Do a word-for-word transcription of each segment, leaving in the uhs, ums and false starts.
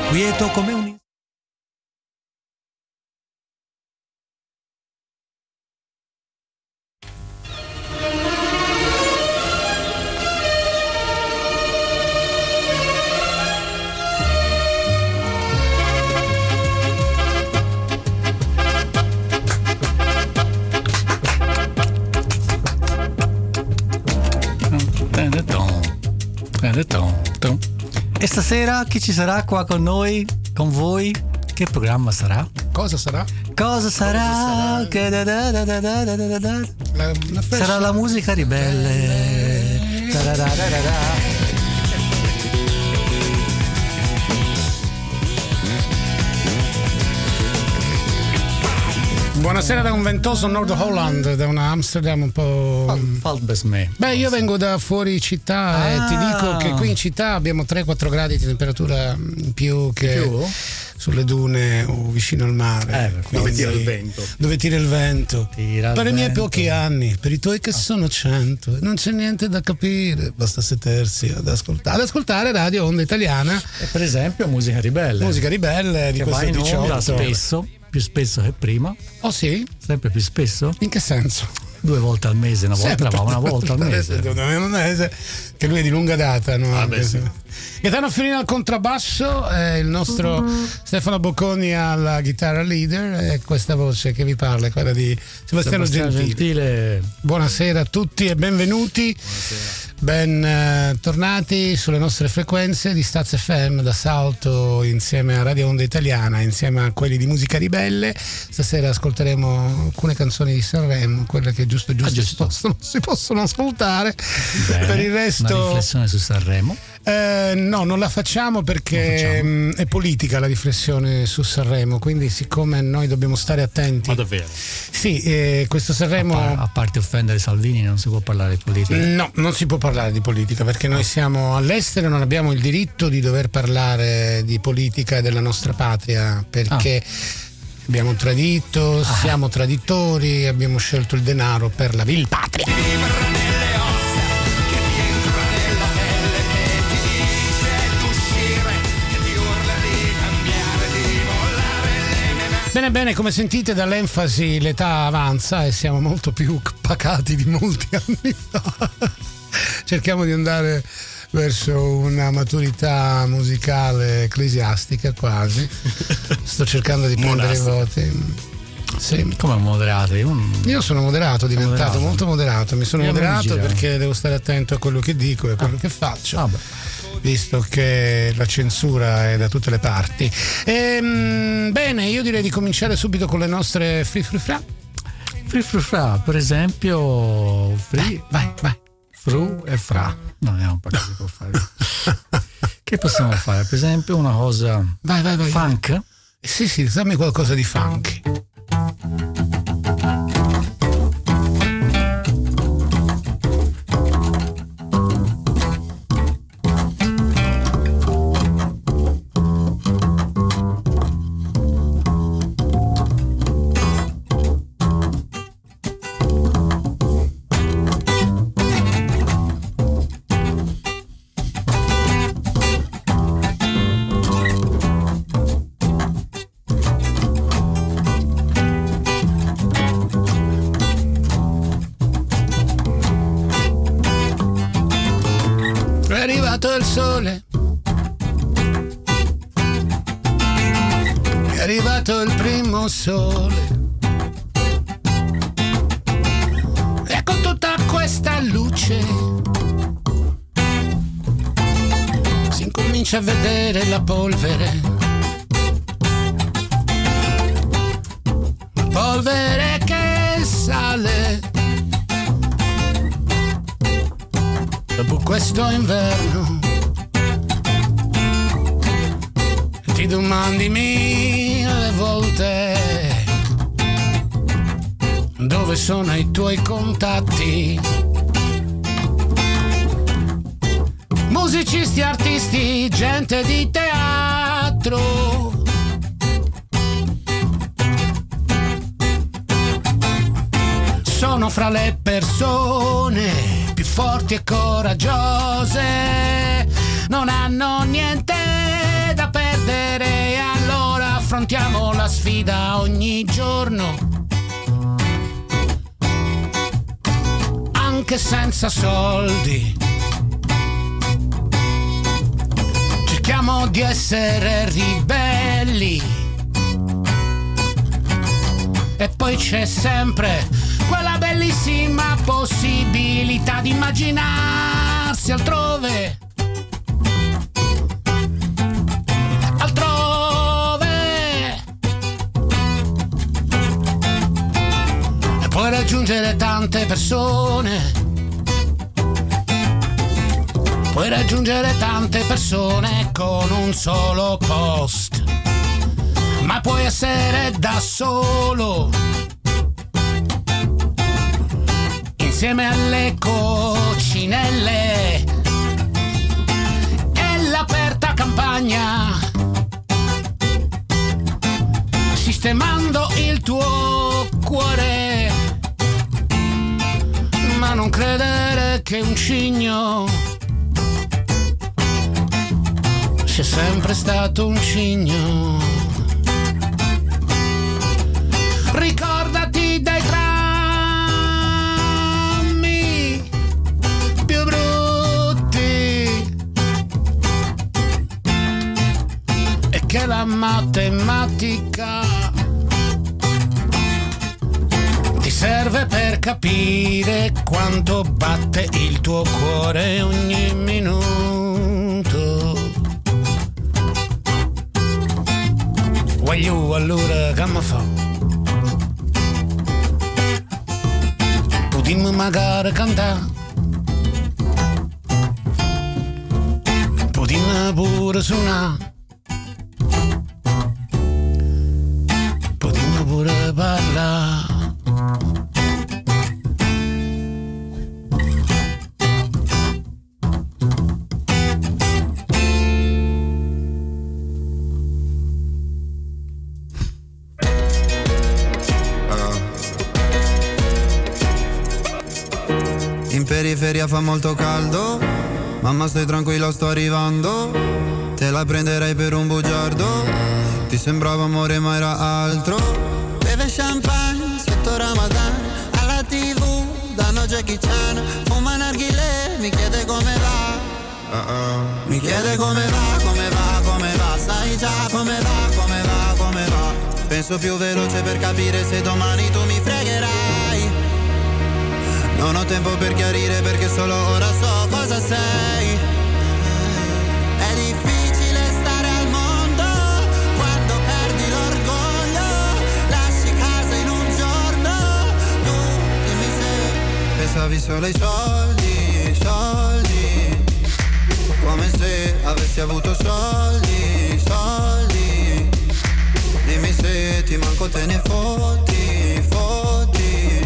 quieto come un E stasera chi ci sarà qua con noi, con voi? Che programma sarà? Cosa sarà? Cosa sarà? Cosa sarà? Da da da da da da da da. La, la sarà la musica ribelle. Da da da da da da. Buonasera da un ventoso Nord Holland, da una Amsterdam un po'. Valt bene. Beh, io vengo da fuori città ah. e ti dico che qui in città abbiamo tre quattro gradi di temperatura in più che più? sulle dune o vicino al mare. Eh, dove tira il vento. Dove tira il vento. Tira per il i miei vento. pochi anni, per i tuoi che sono cento, non c'è niente da capire, basta sedersi ad ascoltare, ad ascoltare Radio Onda Italiana. E per esempio Musica Ribelle. Musica Ribelle di che questo va in onda diciotto. spesso. Più spesso che prima. Oh sì? Sempre più spesso? In che senso? Due volte al mese, una volta Sempre. eravamo una volta al mese. Un mese che lui è di lunga data, no? Ah, beh, sì. Gaetano Firina al contrabbasso, eh, il nostro mm-hmm. Stefano Bocconi alla chitarra leader e questa voce che vi parla è quella di Sebastiano, Sebastiano Gentile. Gentile. Buonasera a tutti e benvenuti. Buonasera. Ben eh, tornati sulle nostre frequenze di Staz F M da Salto insieme a Radio Onda Italiana, insieme a quelli di Musica Ribelle. Stasera ascolteremo alcune canzoni di Sanremo, quelle che giusto giusto, ah, giusto. Si, possono, si possono ascoltare. Bene, per il resto una riflessione su Sanremo. Eh, no, non la facciamo perché facciamo. mh, è politica la riflessione su Sanremo, quindi siccome noi dobbiamo stare attenti. Ma davvero? Sì, eh, questo Sanremo... A, par- a parte offendere Salvini non si può parlare di politica. No, non si può parlare di politica perché noi siamo all'estero e non abbiamo il diritto di dover parlare di politica e della nostra patria perché ah. abbiamo tradito, ah. siamo traditori, abbiamo scelto il denaro per la vil patria. Bene, bene, come sentite dall'enfasi l'età avanza e siamo molto più pacati di molti anni fa. Cerchiamo di andare verso una maturità musicale ecclesiastica quasi. Sto cercando di prendere i voti. Sì. Come moderato? Io, non... Io sono moderato, diventato moderato. molto moderato. Mi sono Io moderato perché devo stare attento a quello che dico e a quello ah. che faccio. Ah, visto che la censura è da tutte le parti. Ehm, bene, io direi di cominciare subito con le nostre free free fra. Free free fra, per esempio, free, vai, vai. Fru e fra. Non è un po' che si può fare. Che possiamo fare? Per esempio una cosa vai, vai, vai, funk? Vai. Sì, sì, dammi qualcosa di funky. Il sole, è arrivato il primo sole e con tutta questa luce si incomincia a vedere la polvere, la polvere che sale dopo questo inverno. Ti domandi mille volte dove sono i tuoi contatti, musicisti, artisti, gente di teatro. Sono fra le persone più forti e coraggiose, non hanno niente da perdere la sfida ogni giorno, anche senza soldi. Cerchiamo di essere ribelli e poi c'è sempre quella bellissima possibilità di immaginarsi altrove. Altrove. E puoi raggiungere tante persone. Puoi raggiungere tante persone con un solo post, ma puoi essere da solo, insieme alle coccinelle e l'aperta campagna, sistemando il tuo cuore. Ma non credere che un cigno c'è sempre stato un cigno. Ricordati dei drammi più brutti e che la matematica ti serve per capire quanto batte il tuo cuore ogni minuto. Voglio allora che mi fa? Potremmo magari cantare, potremmo pure suonare, potremmo pure parlare. In periferia fa molto caldo, mamma stai tranquilla sto arrivando, te la prenderei per un bugiardo, ti sembrava amore ma era altro. Beve champagne sotto Ramadan, alla tv danno Jackie Chan, fuma narghile, mi chiede come va, uh-uh. mi chiede come va, come va, come va, sai già come va, come va, come va, penso più veloce per capire se domani tu mi fregherai. Non ho tempo per chiarire perché solo ora so cosa sei. È difficile stare al mondo quando perdi l'orgoglio, lasci casa in un giorno, tu dimmi se pensavi solo ai soldi, soldi, come se avessi avuto soldi, soldi, dimmi se ti manco te ne fotti, fotti.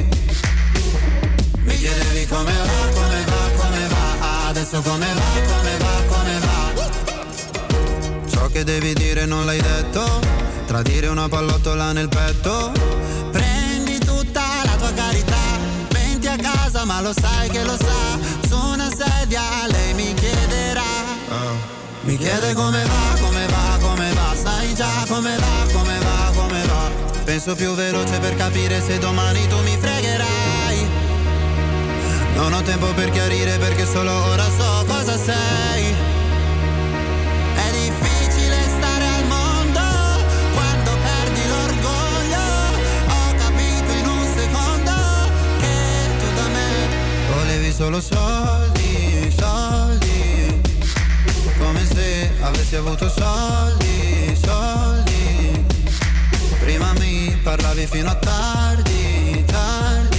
Mi chiedevi come va, come va, come va, adesso come va, come va, come va. Ciò che devi dire non l'hai detto, tradire una pallottola nel petto. Prendi tutta la tua carità, venti a casa ma lo sai che lo sa, su una sedia lei mi chiederà, oh. Mi chiede come va, come va, come va, sai già come va, come va, come va. Penso più veloce per capire se domani tu mi fregherai. Non ho tempo per chiarire perché solo ora so cosa sei. È difficile stare al mondo quando perdi l'orgoglio. Ho capito in un secondo che tu da me volevi solo soldi, soldi, come se avessi avuto soldi, soldi. Prima mi parlavi fino a tardi, tardi.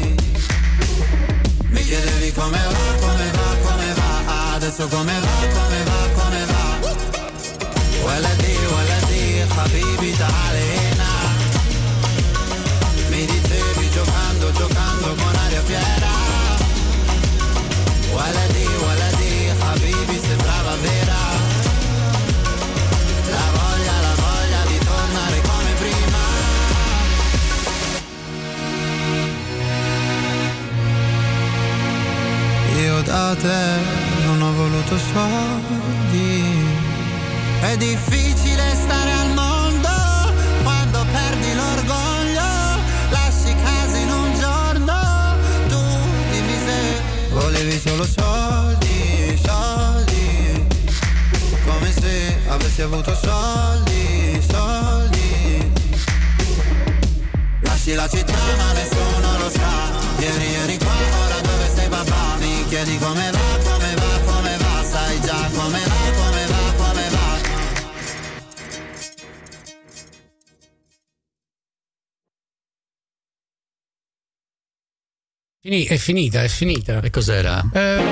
Mi chiedevi come va, come va, come va, adesso come va, come va, come va. Waladi, waladi, habibi ta'alena. Mi dicevi giocando, giocando con aria fiera. Waladi, waladi, habibi sembrava vera. La voglia, la voglia di tornare come prima. Io da te non ho voluto soldi. È difficile stare al mondo quando solo soldi, soldi, come se avessi avuto soldi, soldi. Lasci la città ma nessuno lo sa, ieri eri qua, ora dove stai papà? Mi chiedi come va, come va, come va, sai già come va, come va, come va. Fini- è finita, è finita. E cos'era? Eh,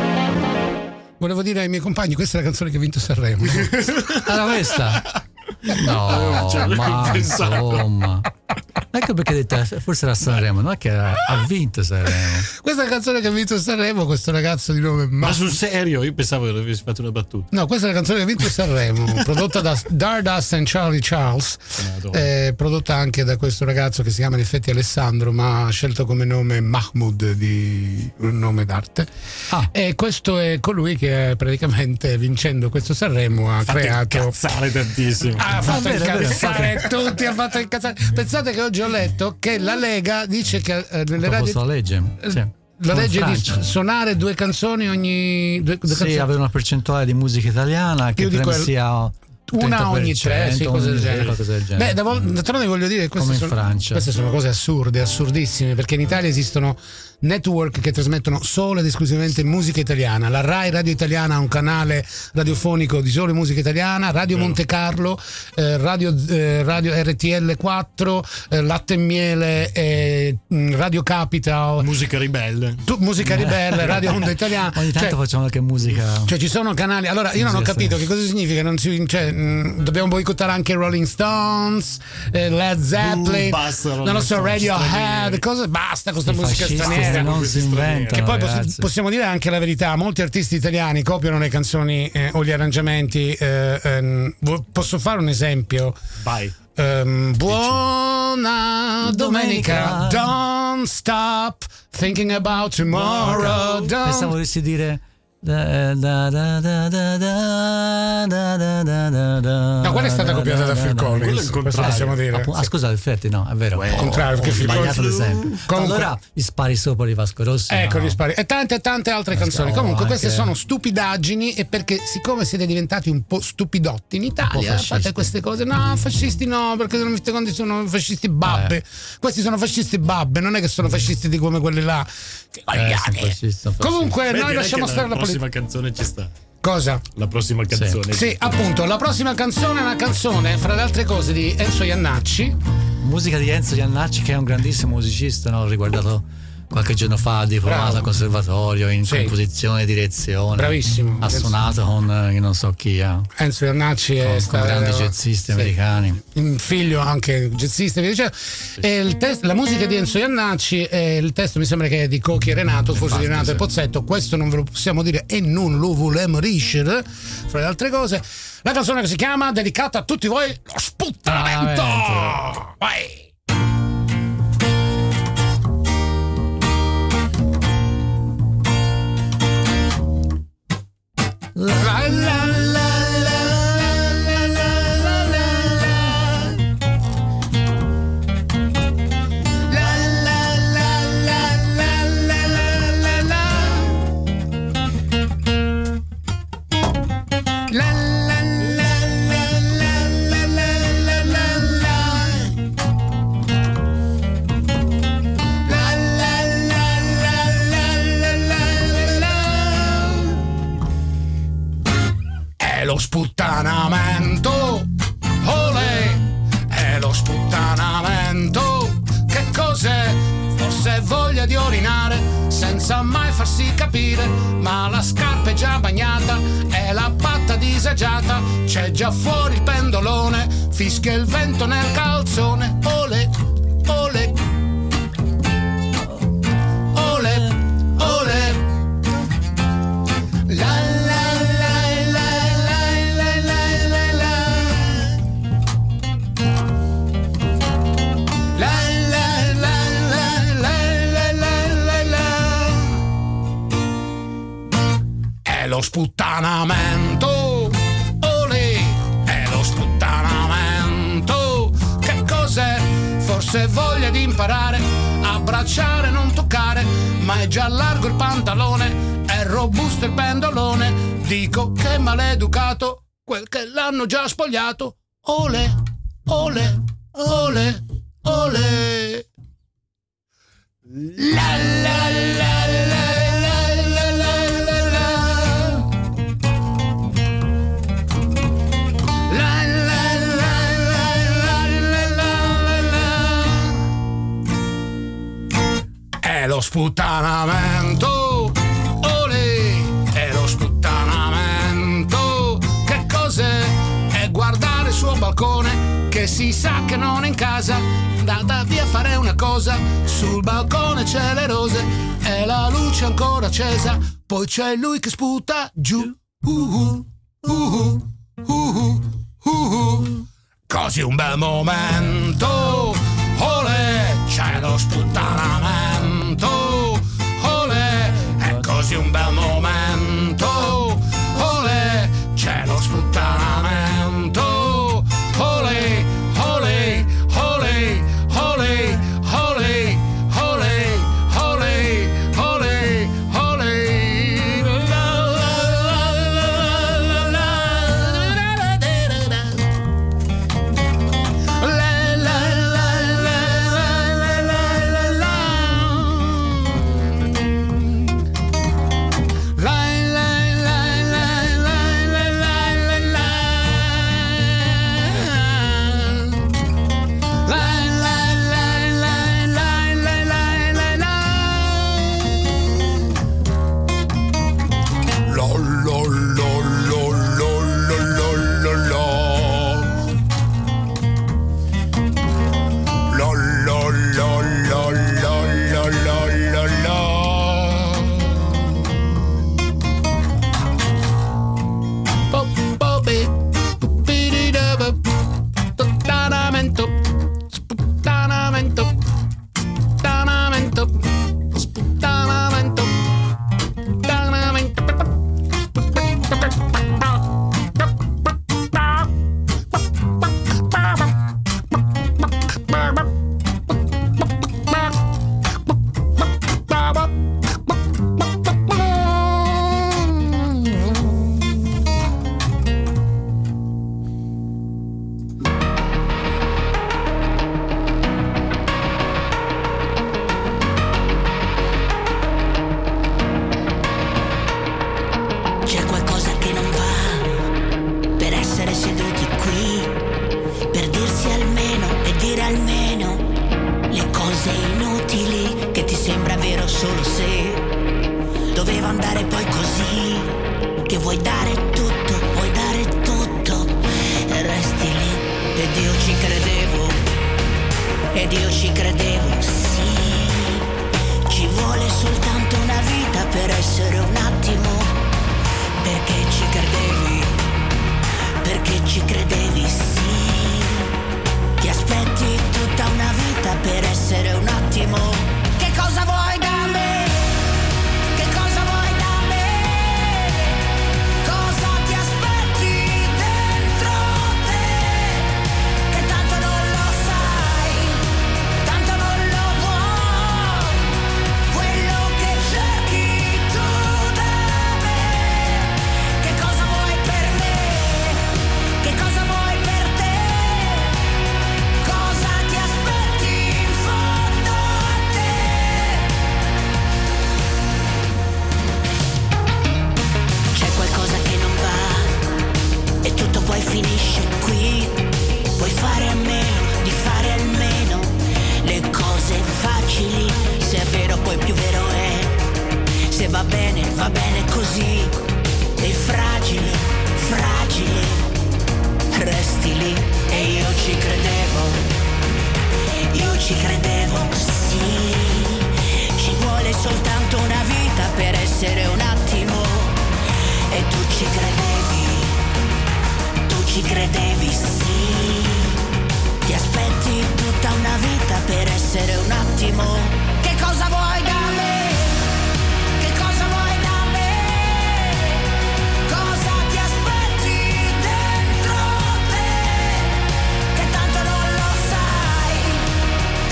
volevo dire ai miei compagni, questa è la canzone che ha vinto Sanremo. Era questa? No, Cioè, ma pensato. insomma. Ecco perché hai detto, forse era Sanremo, non è che era, ha vinto Sanremo. Questa è la canzone che ha vinto Sanremo, questo ragazzo di nome Ma Ma- sul serio? Io pensavo che avessi fatto una battuta. No, questa è la canzone che ha vinto Sanremo, prodotta da Stardust and Charlie Charles, eh, prodotta anche da questo ragazzo che si chiama in effetti Alessandro, ma ha scelto come nome Mahmood, di un nome d'arte. Ah. E questo è colui che praticamente vincendo questo Sanremo ha Fate creato. incazzare tantissimo. Ha fatto vero, è vero, incazzare tutti, ha fatto incazzare. Pensate che oggi ho letto che la Lega dice che eh, nelle Proposta radio la legge. Sì. la Come legge in di Francia. suonare due canzoni ogni due, due Sì, canzoni. avere una percentuale di musica italiana che Io dico prima il- sia una ogni tre, sì, cose del genere. qualcosa del genere. Beh, da vol- d'altronde voglio dire che queste Come in sono, Francia. queste sono cose assurde, assurdissime, perché in Italia esistono network che trasmettono solo ed esclusivamente musica italiana. La Rai Radio Italiana ha un canale radiofonico di solo musica italiana, Radio Vero. Monte Carlo, eh, Radio, eh, Radio R T L quattro, eh, Latte e Miele, eh, mh, Radio Capital, Musica ribelle. tu- Musica Ribelle, Radio Onda Italiana. Ogni tanto Cioè, facciamo anche musica. cioè ci sono canali, allora io non ho Sì, capito sì. che cosa significa, non si, cioè, mh, dobbiamo boicottare anche Rolling Stones, eh, Led Zeppelin, Uh, basta Rolling non lo so, Stones, Radiohead, stranieri. cosa, basta con questa I musica fascisti straniera. non si inventano, Che poi possi- ragazzi. possiamo dire anche la verità, molti artisti italiani copiano le canzoni eh, o gli arrangiamenti. eh, ehm, vo- posso fare un esempio? Vai. Ehm, buona domenica, Domenica. don't stop thinking about tomorrow. Don't... Pensavo volessi dire da, da, da, da, da, da, da, da, da, da, No, quella è stata da, copiata da da, Phil da, Collins, quello è il questo contrario. possiamo dire. Appunto, ah, scusate, infatti no, è vero. Well, Ho- contrario, perché ho Phil sbagliato Collins- l'esempio. Comunque- Allora gli spari sopra di Vasco Rossi. Ecco no. gli spari. E tante e tante altre canzoni. no, Comunque anche- queste sono stupidaggini, e perché siccome siete diventati un po' stupidotti in Italia fascisti. fate queste cose. No, fascisti no, perché non mi conti sono fascisti babbe. Eh. Questi sono fascisti babbe, non è che sono fascisti di come quelli là. Che Eh, cogliate. sono fascisti, sono fascisti. Comunque Beh, noi direi lasciamo che stare la la prossima politica. canzone ci sta. Cosa? La prossima canzone. Sì, appunto, la prossima canzone è una canzone, fra le altre cose, di Enzo Iannacci. Musica di Enzo Iannacci, che è un grandissimo musicista, no? L'ho riguardato qualche giorno fa, diplomato Bravo. al conservatorio in Sì. composizione e direzione. Bravissimo. Ha suonato con eh, io non so chi ha. Enzo Iannacci è Con, con stato grandi jazzisti americani. un figlio anche jazzista e via dicendo. E il test- la musica di Enzo Iannacci, e il testo mi sembra che è di Cocchi e Renato, forse di Renato e Pozzetto, questo non ve lo possiamo dire e non lo volemo dicere, fra le altre cose. La canzone che si chiama, dedicata a tutti voi, lo sputtanamento. Ah, Vai. La la la la la la la la. La la la la la la la la. La la la la la la la la la. La la la la la la la la. È lo sputtanamento, olè, è lo sputtanamento. Che cos'è? Forse è voglia di orinare senza mai farsi capire, ma la scarpa è già bagnata, è la patta disagiata, c'è già fuori il pendolone, fischia il vento nel calzone, olè, olè, olè, olè. La la la la la la la la la. La la la la la la la la. È lo sputtanamento, olè, è lo sputtanamento. Che cos'è? Forse forse voglia di imparare, abbracciare, non toccare, ma è già largo il pantalone, è robusto il pendolone, dico che maleducato quel che l'hanno già spogliato, ole, ole, ole, ole. La la la la la la la la la. La la la la la la la. È lo sputtanamento, ole, è lo sputtanamento. Che cos'è? È guardare il suo balcone, che si sa che non è in casa, andata via a fare una cosa, sul balcone c'è le rose e la luce ancora accesa, poi c'è lui che sputa giù, uh, uh, uh, uh, uh, uh. Così un bel momento, ole, c'è lo sputtanamento, ole, è così un bel momento, ole, c'è lo sputtanamento, ole, ole, ole, ole, ole, ole, ole, ole, ole. La la la la la la la. La la la la la la la la. La la la la la la la la la. Lo lo lo lo lo lo lo lo lo. Lo lo lo lo lo lo lo lo lo. Po po be bidi da ba. Sputtanamento, sputtanamento, sputtanamento, sputtanamento, sputtanamento. C'è qualcosa che non va per essere seduti qui, per dirsi almeno e dire almeno le cose inutili che ti sembra vero solo se doveva andare poi così, che vuoi dare tutto, vuoi dare tutto e resti lì. Ed io ci credevo, ed io ci credevo, sì, ci vuole soltanto una vita per essere un attimo. Perché ci credevi, perché ci credevi, sì. Ti aspetti tutta una vita per essere un attimo. Che cosa vuoi da me? Che cosa vuoi da me? Cosa ti aspetti dentro te? Che tanto non lo sai, tanto non lo vuoi. Quello che cerchi tu da me. Che cosa vuoi per me? Che cosa vuoi per te? Cosa ti aspetti in fondo a te? C'è qualcosa che non va e tutto poi finisce qui. Puoi fare a meno di fare almeno le cose facili. Se è vero poi più vero è. Se va bene, va bene così. E fragile, fragile, resti lì. E io ci credevo, io ci credevo, sì. Ci vuole soltanto una vita per essere un attimo. E tu ci credevi, tu ci credevi, sì. Ti aspetti tutta una vita per essere un attimo. Che cosa vuoi da me? Che cosa vuoi da me? Cosa ti aspetti dentro te? Che tanto non lo sai,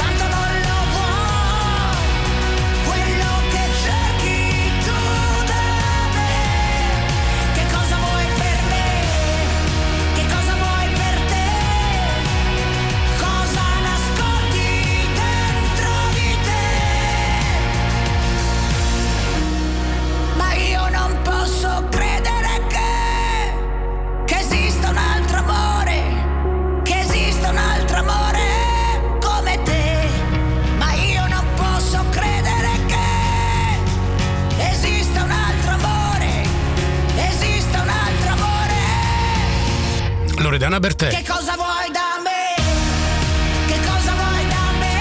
Loredana Bertè. Che cosa vuoi da me? Che cosa vuoi da me?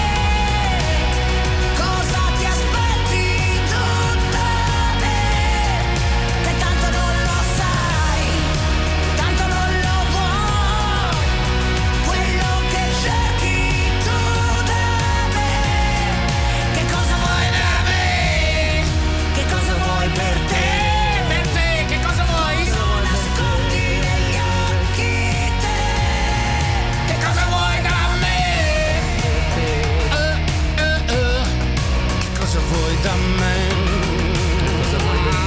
Cosa ti aspetti tu da me? Che tanto non lo sai, tanto non lo vuoi, quello che cerchi tu da me. Che cosa vuoi da me? Che cosa vuoi per te? Per te, che cosa vuoi? Cosa nascondi negli occhi te? Che cosa vuoi da me? Eh, eh, eh. Che cosa vuoi da me? Cosa vuoi da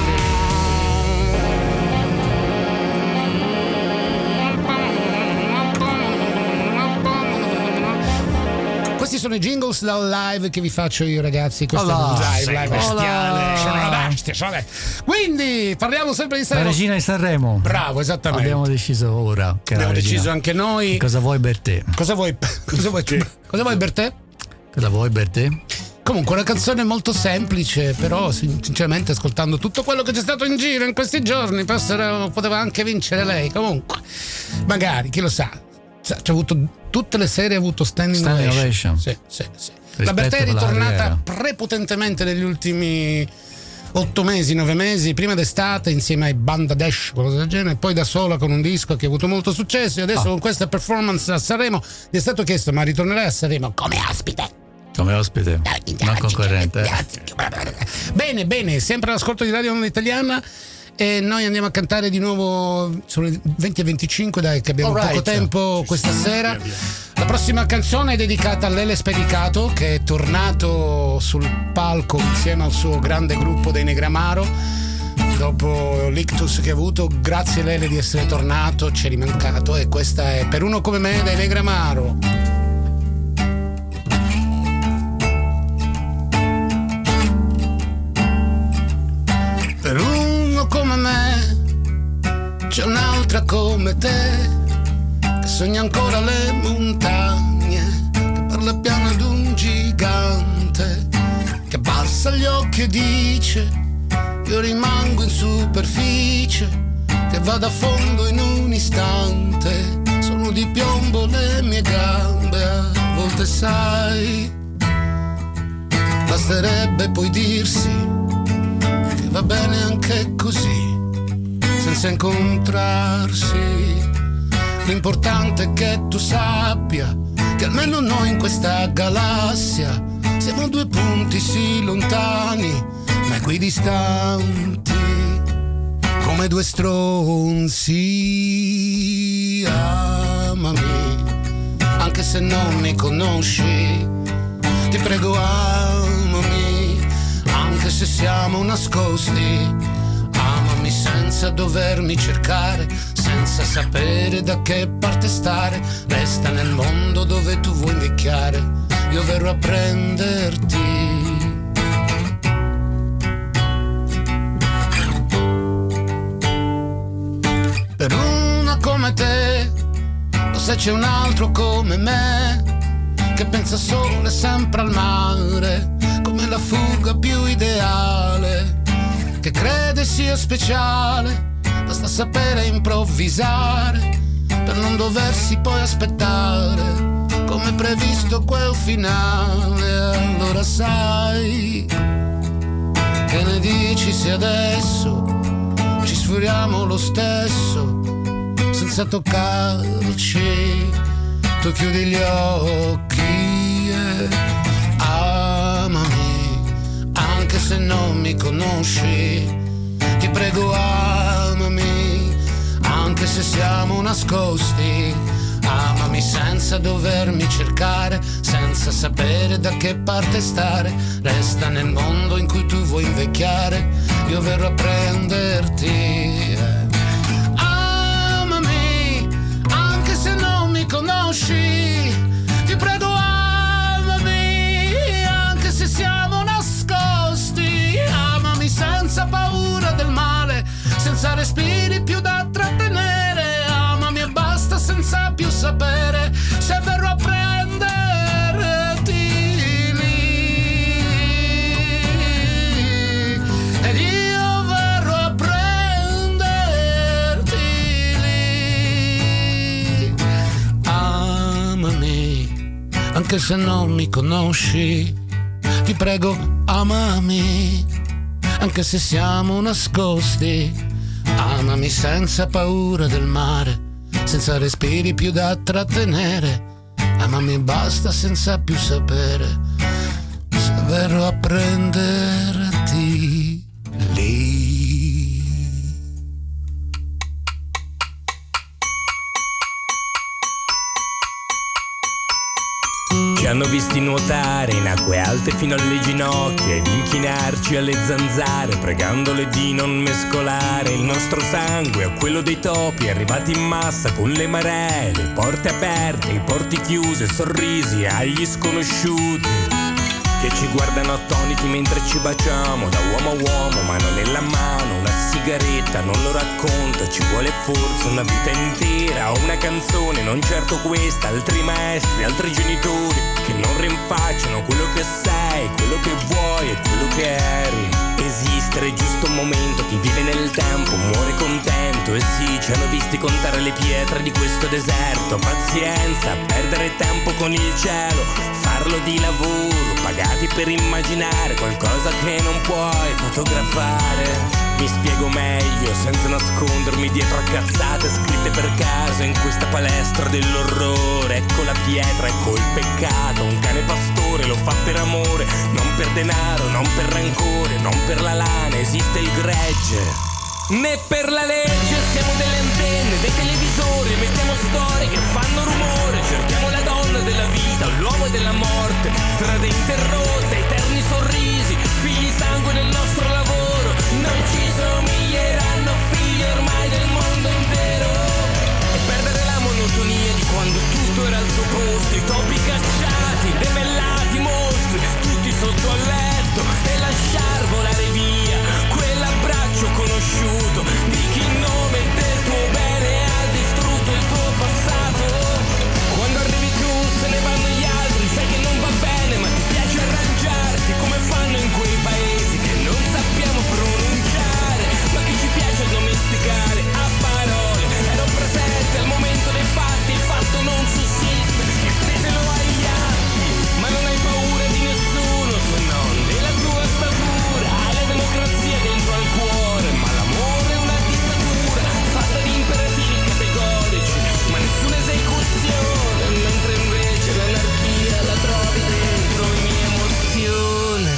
te? Questi sono i jingles dal live che vi faccio io, ragazzi. Questo Olà, è un live, sì, live bestiale. olà. Sono una bestia, sono una- Quindi parliamo sempre di La Sanremo. regina di Sanremo. Bravo, esattamente. Abbiamo deciso ora che è la Abbiamo regina. deciso anche noi. Cosa vuoi per te? Cosa vuoi? Cosa vuoi? Cosa vuoi per te? Cosa vuoi per te? Comunque una canzone molto semplice, però sin- sinceramente ascoltando tutto quello che c'è stato in giro in questi giorni poteva poteva anche vincere lei. Comunque, magari, chi lo sa. C'ha c'ha avuto tutte le serie, ha avuto standing Standing ovation. ovation. Sì, sì, sì. Rispetto La Bertè è per la ritornata carriera. prepotentemente negli ultimi otto mesi, nove mesi, prima d'estate insieme ai Bangladesh, qualcosa del genere, poi da sola con un disco che ha avuto molto successo e adesso Ah. con questa performance a Sanremo gli è stato chiesto ma ritornerai a Sanremo come ospite? Come ospite, non concorrente. Bene, bene, sempre all'ascolto di Radio Onda Italiana e noi andiamo a cantare di nuovo. Sono le venti e venticinque, dai, che abbiamo Alright. poco tempo questa sera. La prossima canzone è dedicata a Lele Spedicato, che è tornato sul palco insieme al suo grande gruppo dei Negramaro dopo l'ictus che ha avuto. Grazie Lele di essere tornato, ci eri mancato, e questa è Per uno come me dei Negramaro. Per uno come me c'è un'altra come te che sogna ancora le montagne, che parla piano ad un gigante, che abbassa gli occhi e dice io rimango in superficie, che vado a fondo in un istante, sono di piombo le mie gambe, a volte sai basterebbe poi dirsi va bene anche così, senza incontrarsi. L'importante è che tu sappia che almeno noi in questa galassia siamo due punti sì lontani, ma equidistanti, come due stronzi. Amami, anche se non mi conosci, ti prego amami, anche se siamo nascosti, amami senza dovermi cercare, senza sapere da che parte stare, resta nel mondo dove tu vuoi invecchiare, io verrò a prenderti. Per una come te, o se c'è un altro come me, che pensa solo e sempre al mare, come la fuga più ideale, che crede sia speciale, basta sapere improvvisare, per non doversi poi aspettare, come previsto quel finale. Allora sai, che ne dici se adesso ci sfuriamo lo stesso, senza toccarci, tu chiudi gli occhi e amami, anche se non mi conosci, ti prego amami, anche se siamo nascosti, amami senza dovermi cercare, senza sapere da che parte stare, resta nel mondo in cui tu vuoi invecchiare, io verrò a prenderti. Amami, anche se non mi conosci, ti prego amami, anche se siamo nascosti, amami senza paura del male, senza respiri più da trattenere, amami e basta senza più sapere se verrò a prenderti lì, ed io verrò a prenderti. anche se non mi conosci, ti prego amami, anche se siamo nascosti, amami senza paura del mare, senza respiri più da trattenere, amami basta senza più sapere se verrò a prenderti lì. Ci hanno visti nuotare in acque alte fino alle ginocchia ed inchinarci alle zanzare, pregandole di non mescolare il nostro sangue a quello dei topi, arrivati in massa con le maree, le porte aperte, i porti chiusi, sorrisi agli sconosciuti che ci guardano attoniti mentre ci baciamo, da uomo a uomo, mano nella mano, una sigaretta non lo racconta, ci vuole forse una vita intera o una canzone, non certo questa, altri maestri, altri genitori che non rinfacciano quello che sei, quello che vuoi e quello che eri. Esistere giusto un momento, chi vive nel tempo muore contento, e sì, ci hanno visti contare le pietre di questo deserto, pazienza, perdere tempo con il cielo, farlo di lavoro, pagati per immaginare qualcosa che non puoi fotografare. Mi spiego meglio, senza nascondermi dietro a cazzate scritte per caso in questa palestra dell'orrore. Ecco la pietra, ecco il peccato, un cane pastore lo fa per amore, non per denaro, non per rancore, non per la lana, esiste il gregge. Né per la legge, siamo delle antenne, dei televisori, mettiamo storie che fanno rumore, cerchiamo la donna della vita, l'uomo e della morte, strade interrotte, eterni sorrisi, figli sangue nel nostro lavoro, non ci somiglieranno figli ormai del mondo intero, e perdere la monotonia di quando tutto era al suo posto, i topi cacciati, debellati mostri, tutti sotto al letto, e lasciar volare via quell'abbraccio conosciuto di chi in nome del tuo bene ha distrutto il tuo passato. Quando arrivi tu se ne vanno gli altri, sai che non va bene ma ti piace arrangiarti come fanno in quei paesi che non sappiamo pronunciare, ma che ci piace domesticare a parole. Ero presente al momento dei fatti, il fatto non sussiste, e prendelo agli atti, ma non hai paura di nessuno se non della tua statura. Hai la democrazia dentro al cuore, ma l'amore è una dittatura fatta di imperativi categorici, ma nessuna esecuzione, mentre invece l'anarchia la trovi dentro ogni emozione.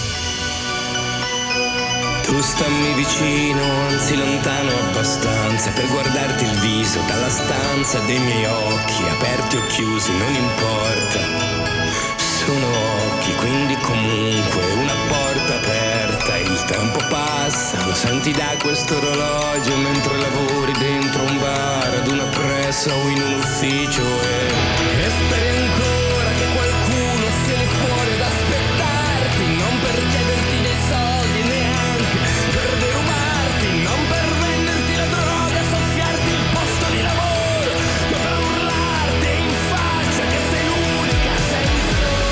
Tu stammi vicino, anzi lontano abbastanza per guardarti il viso dalla stanza dei miei occhi, aperti o chiusi, non importa. Sono occhi, quindi comunque una porta aperta, il tempo passa, lo senti da questo orologio mentre lavori dentro un bar, ad una pressa o in un ufficio, e, e speri ancora che qualcuno sia lì fuori ad aspettarti, non per chiederti dei soldi neanche per derubarti, non per venderti la droga, soffiarti il posto di lavoro, ma per urlarti in faccia che sei l'unica, sei il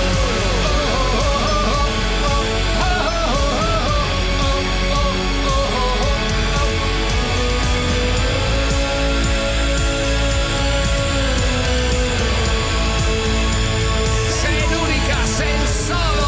sei l'unica, sei il solo.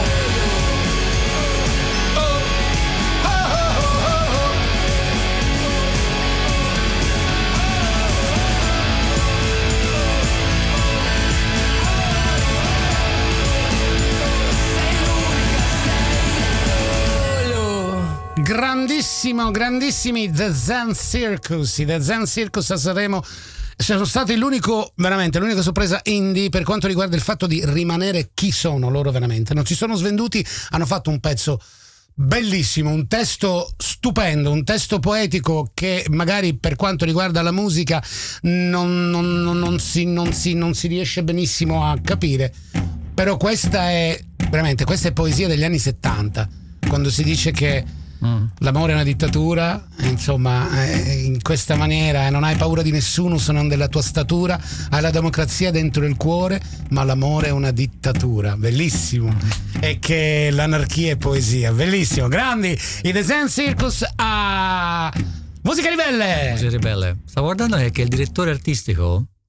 Grandissimo, grandissimi The Zen Circus. I The Zen Circus a Sanremo sono stati l'unico, veramente l'unica sorpresa indie per quanto riguarda il fatto di rimanere chi sono loro veramente. Non si sono svenduti, hanno fatto un pezzo bellissimo, un testo stupendo, un testo poetico che magari per quanto riguarda la musica non, non, non, non, si, non, si, non si riesce benissimo a capire, però questa è veramente, questa è poesia degli anni settanta, quando si dice che mm. l'amore è una dittatura, insomma, eh, in questa maniera, eh, non hai paura di nessuno se non della tua statura, hai la democrazia dentro il cuore, ma l'amore è una dittatura. Bellissimo. E che l'anarchia è poesia, bellissimo, grandi i The Zen Circus a Musica Ribelle. Musica Ribelle. Stavo guardando che il direttore artistico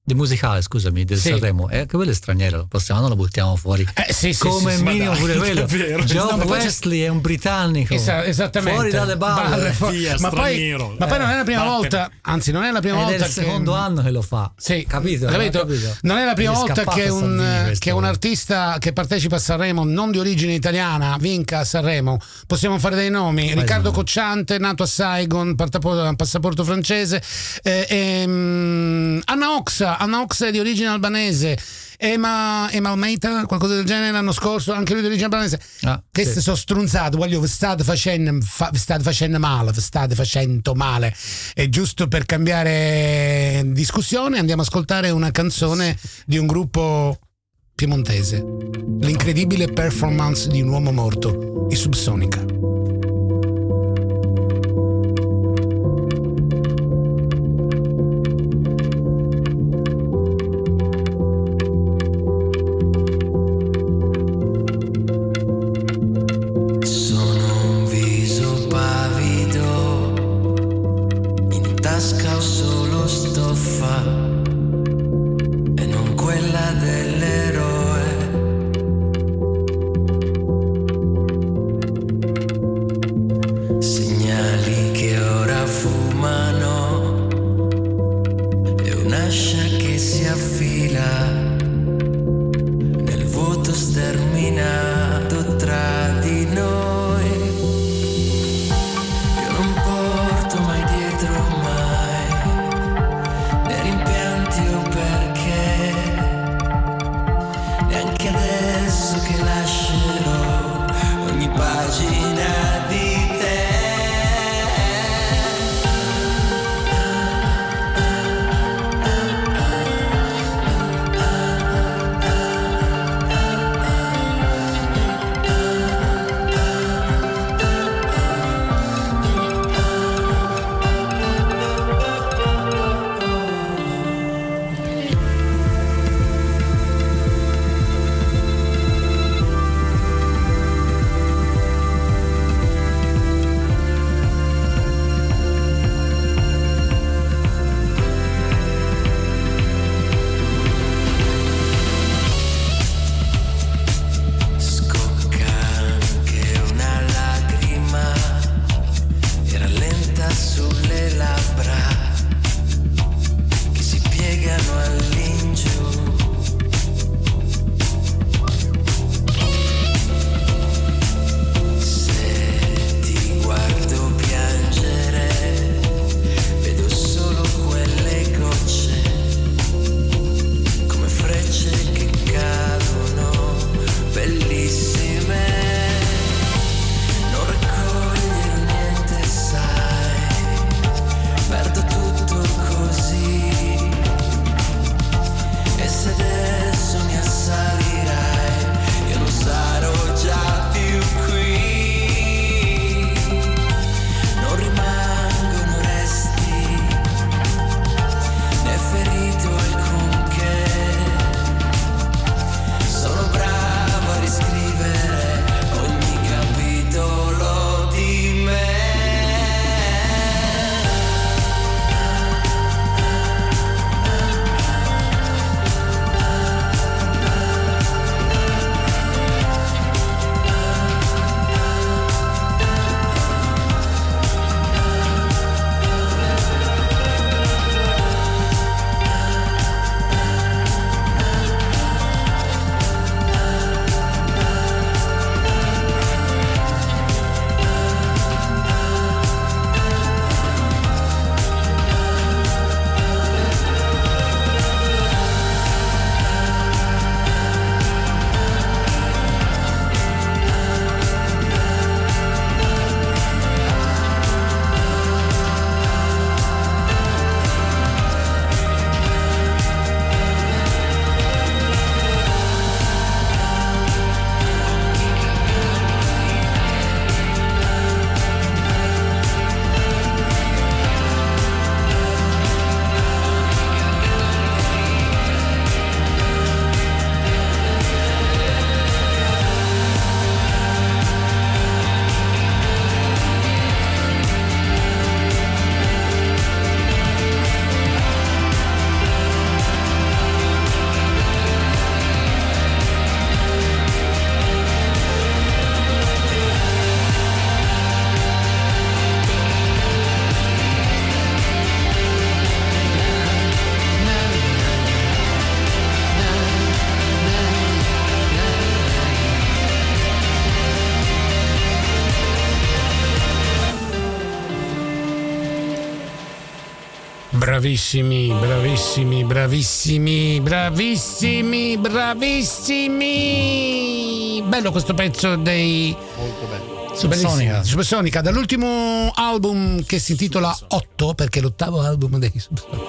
di musicale, scusami, del Sì. Sanremo, e anche quello è straniero, lo passiamo, non lo buttiamo fuori. Eh, sì, sì, Come sì, sì, minimo ma dai, pure quello. è vero. Geoff No, ma poi c'è- Wesley è un britannico. Esa- esattamente. Fuori dalle balle. fuori- Via, ma, poi, straniero. ma poi non è la prima Eh, volta, anzi non è la prima Ed è volta il che secondo anno che lo fa. Sì, capito? capito? capito? Non è la prima Gli è volta scappato che a un, Salvini questo. che un artista che partecipa a Sanremo non di origine italiana vinca a Sanremo. Possiamo fare dei nomi: Vai, Riccardo no. Cocciante, nato a Saigon, passaporto, passaporto francese, eh, ehm, Anna Oxa, Anna Oxa è di origine albanese. Emma, Emma Almeida, qualcosa del genere, l'anno scorso, anche lui di origine albanese. Ah, Queste sì. sono strunzate, voglio, vi state facendo, fa- vi state facendo male, vi state facendo male. E giusto per cambiare discussione, andiamo ad ascoltare una canzone di un gruppo piemontese. L'incredibile performance di un uomo morto, i Subsonica. Sono un viso pavido, in tasca ho solo stoffa e non quella dell'eroe. Segnali che ora fumano e un'ascia che si affila nel vuoto sterminato tra di noi. Io non porto mai dietro mai né rimpianti o perché, neanche adesso che lascerò ogni pagina di te. Bravissimi, bravissimi, bravissimi, bravissimi, bravissimi. Bello questo pezzo dei Molto bello. Supersonica. Supersonica, dall'ultimo album che si intitola otto, perché è l'ottavo album dei Supersonica.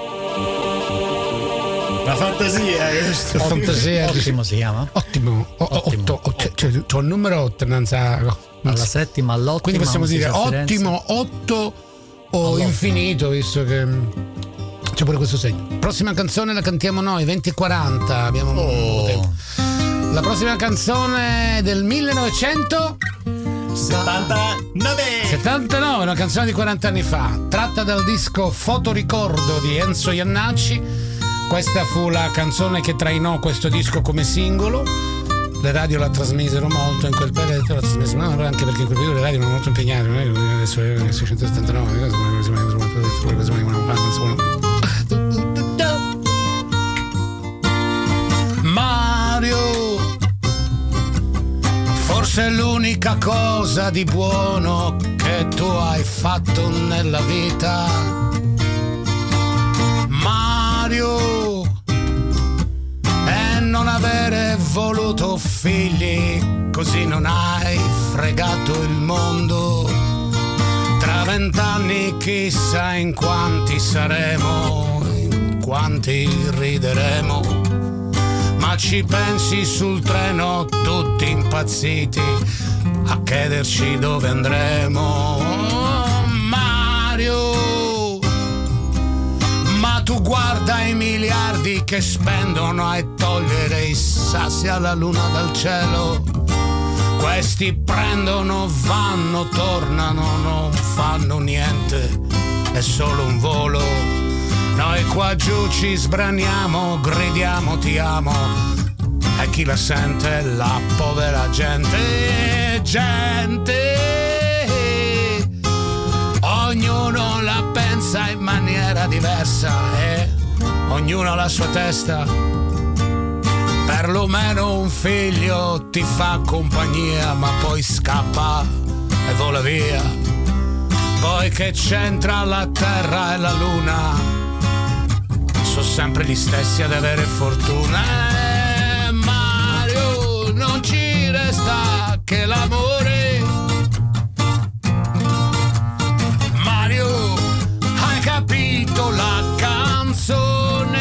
La fantasia, La fantasia. Ottimo si chiama. Ottimo, o- Ottimo. otto, otto, cioè, c'ho il numero otto, non sa. Alla settima, all'ottima. Quindi possiamo non si dire sa Firenze. ottimo, otto o All'otto. infinito, visto che c'è pure questo segno. Prossima canzone la cantiamo noi, venti e quaranta. Abbiamo un Oh. tempo. La prossima canzone è del millenovecento settantanove. settantanove, una canzone di quaranta anni fa, tratta dal disco Fotoricordo di Enzo Iannacci. Questa fu la canzone che trainò questo disco come singolo. Le radio la trasmisero molto in quel periodo, la trasmisero, no, anche perché in quel periodo le radio erano molto impegnate, non è che adesso è seicentosettantanove. Mario, forse è l'unica cosa di buono che tu hai fatto nella vita. Mario, e non avere voluto figli, così non hai fregato il mondo. Tra vent'anni chissà in quanti saremo, in quanti rideremo. Ma ci pensi sul treno tutti impazziti a chiederci dove andremo. Mario, ma tu guarda i miliardi che spendono a togliere i sassi alla luna dal cielo. Questi prendono, vanno, tornano, non fanno niente, è solo un volo. Noi qua giù ci sbraniamo, gridiamo ti amo, e chi la sente è la povera gente. Gente, ognuno la pensa in maniera diversa e ognuno ha la sua testa. Perlomeno un figlio ti fa compagnia, ma poi scappa e vola via. Poi che c'entra la terra e la luna, sono sempre gli stessi ad avere fortuna. Eh, Mario, non ci resta che l'amore. Mario, hai capito la canzone?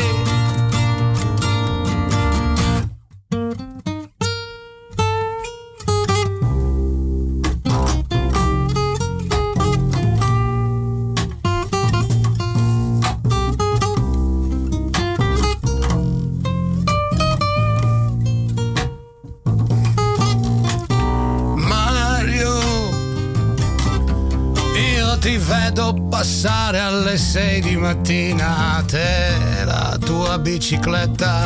Ti vedo passare alle sei di mattina, te la tua bicicletta.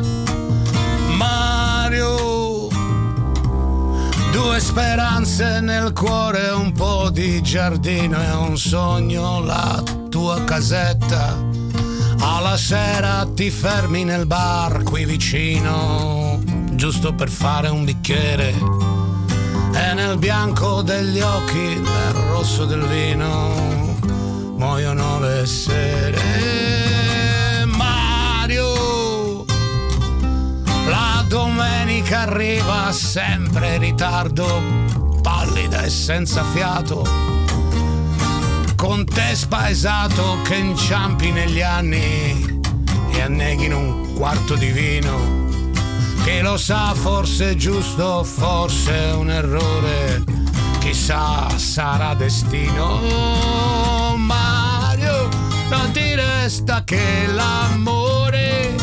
Mario, due speranze nel cuore, un po' di giardino e un sogno, la tua casetta. Alla sera ti fermi nel bar qui vicino, giusto per fare un bicchiere. E nel bianco degli occhi, nel rosso del vino, muoiono le sere. Mario, la domenica arriva sempre in ritardo, pallida e senza fiato, con te spaesato che inciampi negli anni e anneghi in un quarto di vino. Chi lo sa, forse è giusto, forse è un errore, chissà, sarà destino. Mario, non ti resta che l'amore.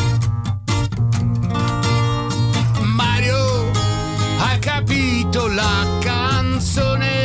Mario, hai capito la canzone?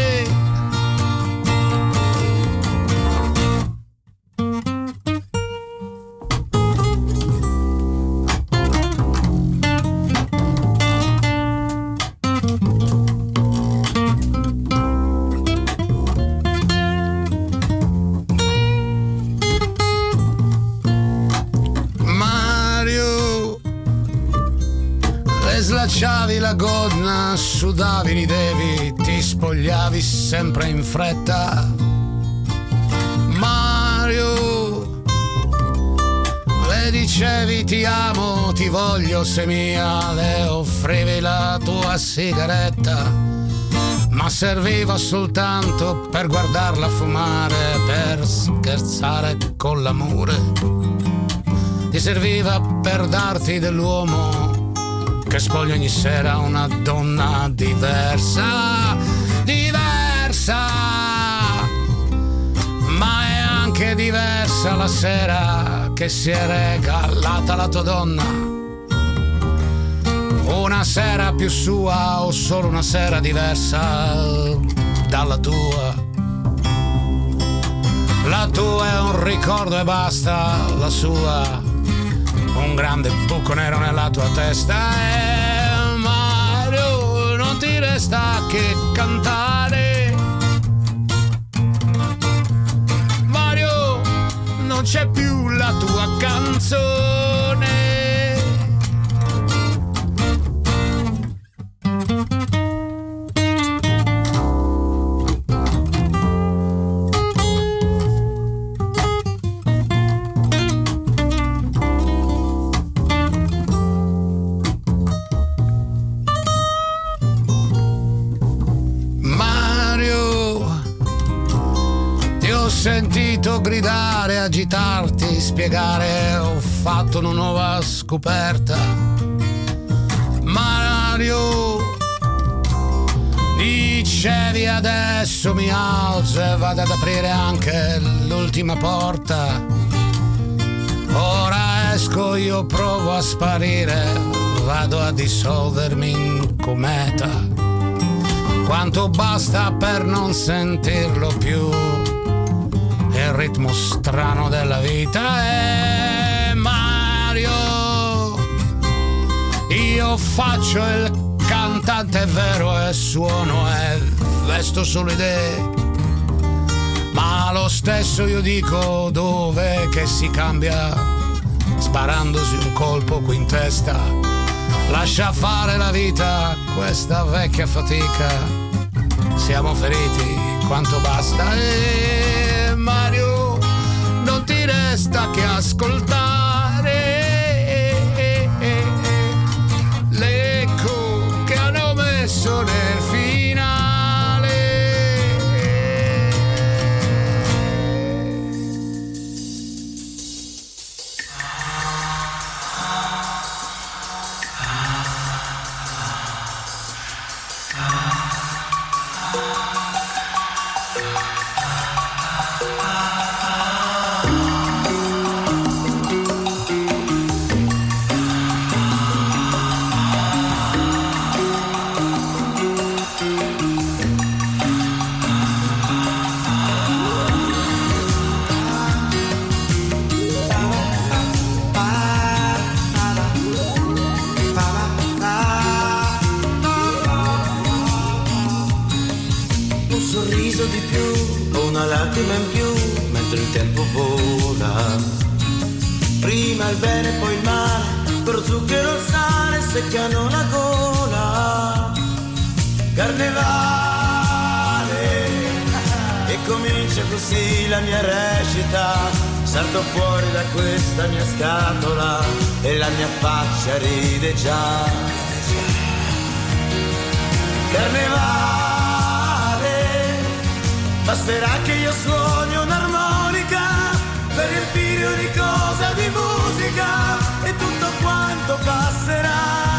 Slacciavi la gonna, sudavi, ridevi, ti spogliavi sempre in fretta. Mario, dicevi ti amo, ti voglio se mia, le offrivi la tua sigaretta, ma serviva soltanto per guardarla fumare, per scherzare con l'amore. Ti serviva per darti dell'uomo che spoglia ogni sera una donna diversa, diversa, ma è anche diversa la sera che si è regalata la tua donna. Una sera più sua o solo una sera diversa dalla tua. La tua è un ricordo e basta, la sua un grande buco nero nella tua testa. E Mario, non ti resta che cantare. Mario, non c'è più la tua canzone. Sentito gridare, agitarti, spiegare, ho fatto una nuova scoperta. Mario, dicevi adesso mi alzo e vado ad aprire anche l'ultima porta. Ora esco, io provo a sparire, vado a dissolvermi in cometa. Quanto basta per non sentirlo più, il ritmo strano della vita. È Mario, io faccio il cantante, è vero, e suono e vesto solo idee, ma lo stesso io dico dove che si cambia, sparandosi un colpo qui in testa. Lascia fare la vita, questa vecchia fatica, siamo feriti quanto basta. E Mario, non ti resta che ascoltare l'eco che hanno messo nel finale. In più mentre il tempo vola, prima il bene poi il male, per zucchero e sale seccano la gola. Carnevale, e comincia così la mia recita, salto fuori da questa mia scatola e la mia faccia ride già. Carnevale, basterà che io suoni un'armonica per riempire ogni cosa di musica e tutto quanto passerà.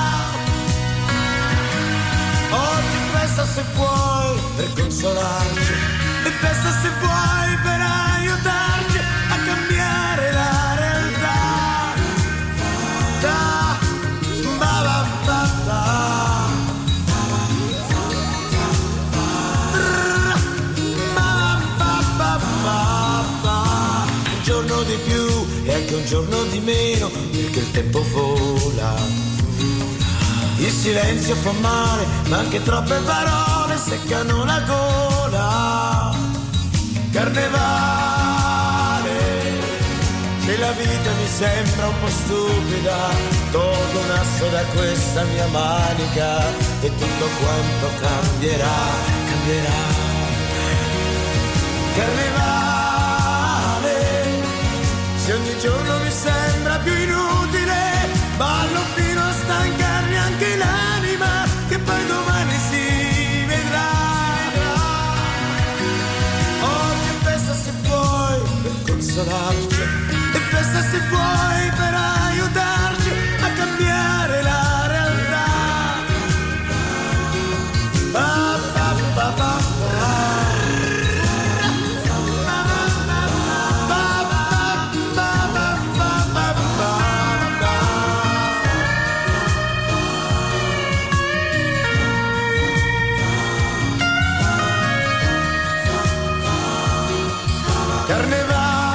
Oggi festa se puoi per consolarci, e festa se puoi per aiutarci a cambiare la realtà. Da, ba, ba, ba, ba. Un giorno di più e anche un giorno di meno, perché il tempo vola. Il silenzio fa male, ma anche troppe parole seccano la gola. Carnevale, se la vita mi sembra un po' stupida, tolgo un asso da questa mia manica e tutto quanto cambierà, cambierà. Carnevale, se ogni giorno mi sembra era più inutile, ballo fino a stancarmi anche l'anima, che poi domani si vedrà. Oggi è festa se vuoi per consolarci, è festa se vuoi per aiutarci a cambiare la realtà. Ba, ba, ba, ba, ba. Carnevale,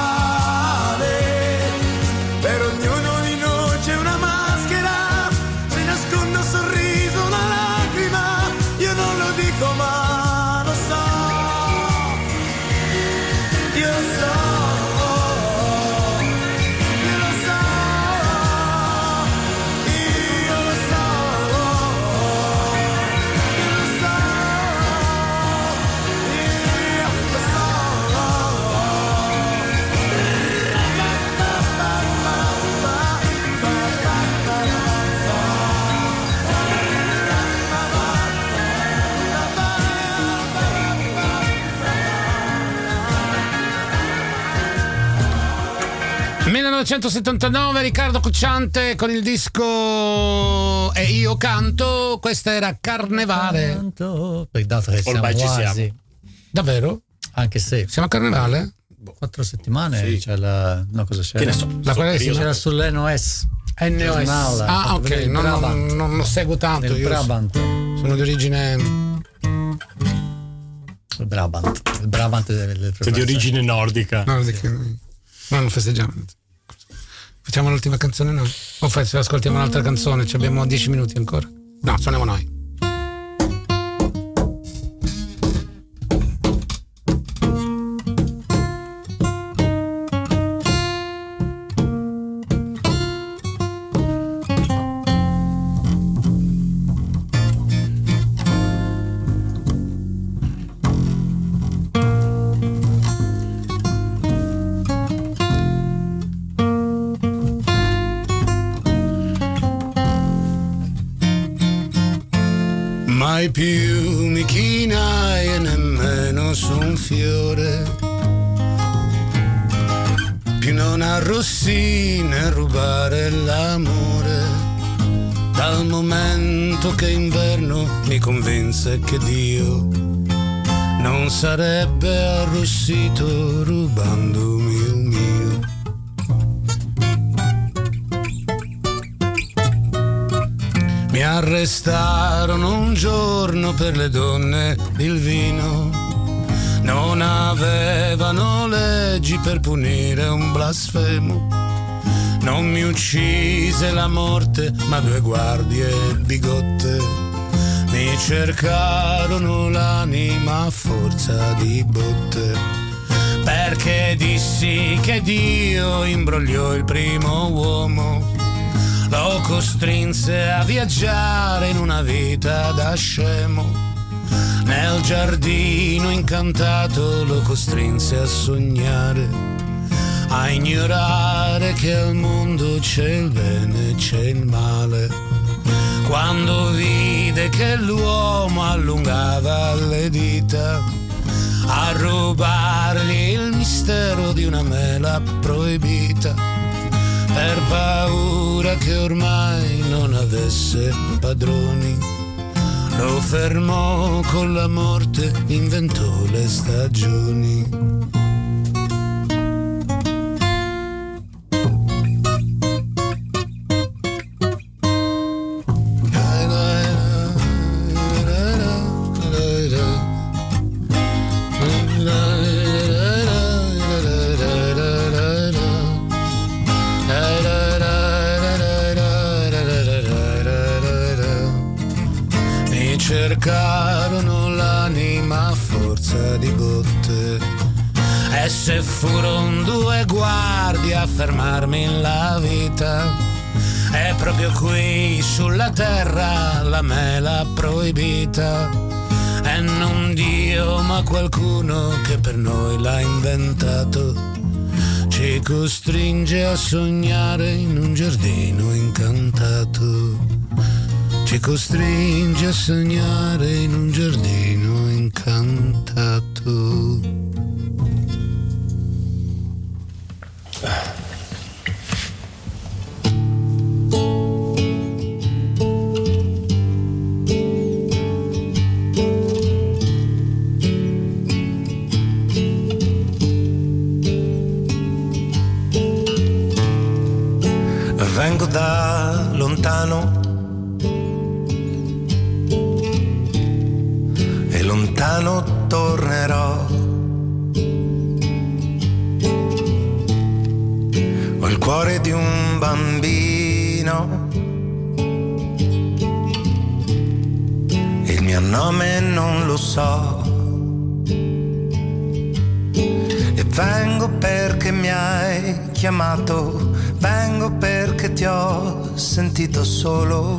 per ognuno di noi c'è una maschera, si nasconde un sorriso, una lacrima, io non lo dico ma lo so, io lo so, io lo so, io lo so, io lo so, io lo so. millenovecentosettantanove, Riccardo Cocciante con il disco E io canto. Questa era Carnevale. Tanto, per dato che siamo Ormai ci quasi, siamo. Davvero? anche se Siamo a Carnevale? quattro settimane Sì. c'è la no cosa c'era? Che ne so. La sto Quaresima? C'era sull'N O S. N O S. Giornale, Ah, fatto ok, vedere il non, non, Brabant. non lo seguo tanto. Nel Io Brabant. sono di origine. Il Brabant. Il Brabant delle delle Sei di origine nordica. No, di che noi no, non festeggiamo. Facciamo l'ultima canzone noi? O fai, se ascoltiamo un'altra canzone, ci abbiamo dieci minuti ancora? No, suoniamo noi. Mai più mi chinai e nemmeno su un fiore, più non arrossì né rubare l'amore, dal momento che inverno mi convinse che Dio non sarebbe arrossito rubandomi il mio. Mi arrestarono un giorno per le donne, il vino. Non avevano leggi per punire un blasfemo. Non mi uccise la morte, ma due guardie bigotte mi cercarono l'anima a forza di botte. Perché dissi che Dio imbrogliò il primo uomo, lo costrinse a viaggiare in una vita da scemo. Nel giardino incantato lo costrinse a sognare, a ignorare che al mondo c'è il bene e c'è il male. Quando vide che l'uomo allungava le dita a rubargli il mistero di una mela proibita, per paura che ormai non avesse padroni, lo fermò con la morte, inventò le stagioni. Cercarono l'anima a forza di botte, e se furono due guardie a fermarmi in la vita, è proprio qui sulla terra la mela proibita. E non Dio ma qualcuno che per noi l'ha inventato, ci ci costringe a sognare in un giardino incantato, ci costringe a sognare in un giardino incantato. Vengo da lontano e lontano tornerò. Ho il cuore di un bambino e il mio nome non lo so. E vengo perché mi hai chiamato, vengo perché ti ho sentito solo,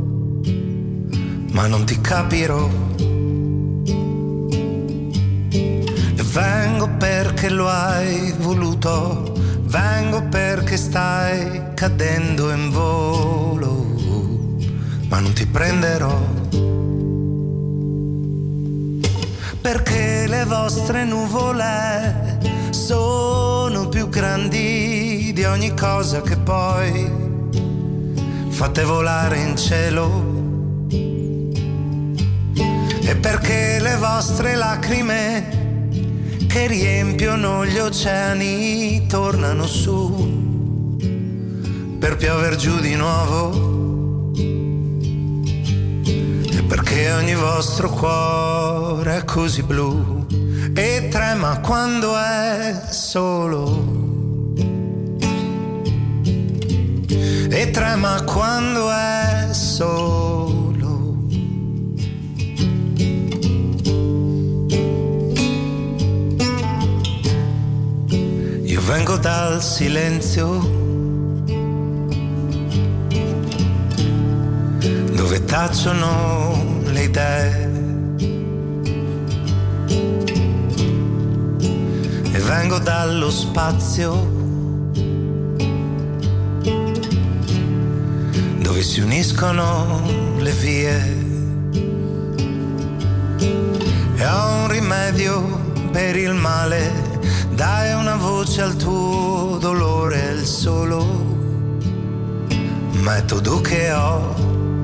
ma non ti capirò. E vengo perché lo hai voluto, vengo perché stai cadendo in volo, ma non ti prenderò. Perché le vostre nuvole sono più grandi di ogni cosa che poi fate volare in cielo. E perché le vostre lacrime che riempiono gli oceani tornano su per piover giù di nuovo. E perché ogni vostro cuore è così blu e trema quando è solo, e trema quando è solo. Io vengo dal silenzio, dove tacciono le idee, e vengo dallo spazio dove si uniscono le vie, e ho un rimedio per il male, dai una voce al tuo dolore, il solo metodo che ho.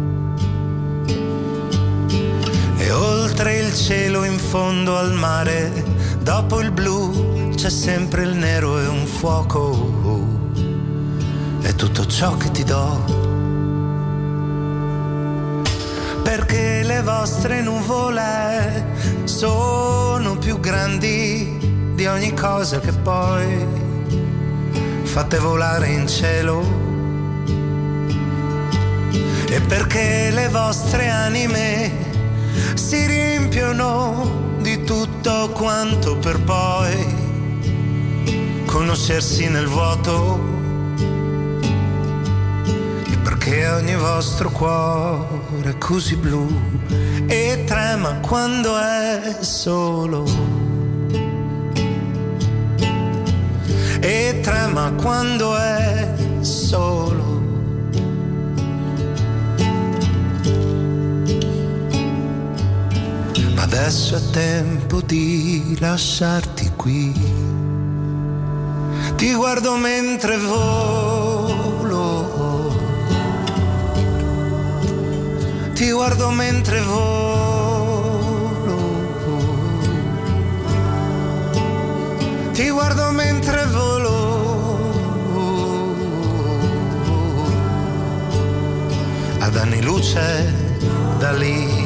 E oltre il cielo in fondo al mare, dopo il blu c'è sempre il nero e un fuoco, è tutto ciò che ti do. Perché le vostre nuvole sono più grandi di ogni cosa che poi fate volare in cielo. E perché le vostre anime si riempiono di tutto quanto per poi conoscersi nel vuoto. E perché ogni vostro cuore è così blu e trema quando è solo, e trema quando è solo. Ma adesso è tempo di lasciarti qui. Ti guardo mentre volo, ti guardo mentre volo, ti guardo mentre volo, ad anni luce da lì,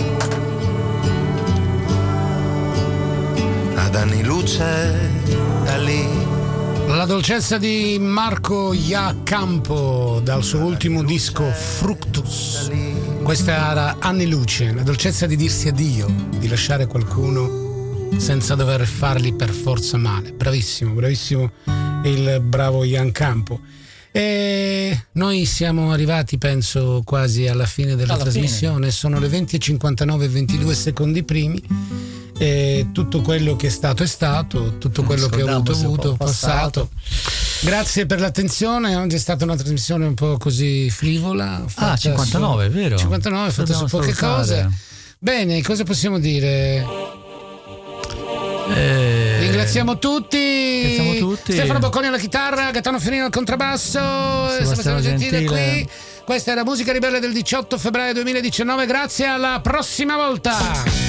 ad anni luce da lì. La dolcezza di Marco Iacampo dal suo ultimo disco Fructus. Questa era Anni Luce, la dolcezza di dirsi addio, di lasciare qualcuno senza dover fargli per forza male. Bravissimo, bravissimo il bravo Iacampo. E noi siamo arrivati, penso, quasi alla fine della alla trasmissione. Fine. Sono le venti e cinquantanove e ventidue secondi primi. E tutto quello che è stato è stato, tutto quello che ho avuto avuto, passato. Grazie per l'attenzione, oggi è stata una trasmissione un po' così frivola. Ah, cinquantanove, su, è vero. cinquantanove, fatta su poche cose. Bene, cosa possiamo dire? Eh, Ringraziamo tutti. Ringraziamo tutti. Stefano Bocconi alla chitarra, Gaetano Fiorino al contrabbasso, Sebastiano Gentile qui. Questa era Musica Ribelle del diciotto febbraio duemiladiciannove. Grazie, alla prossima volta.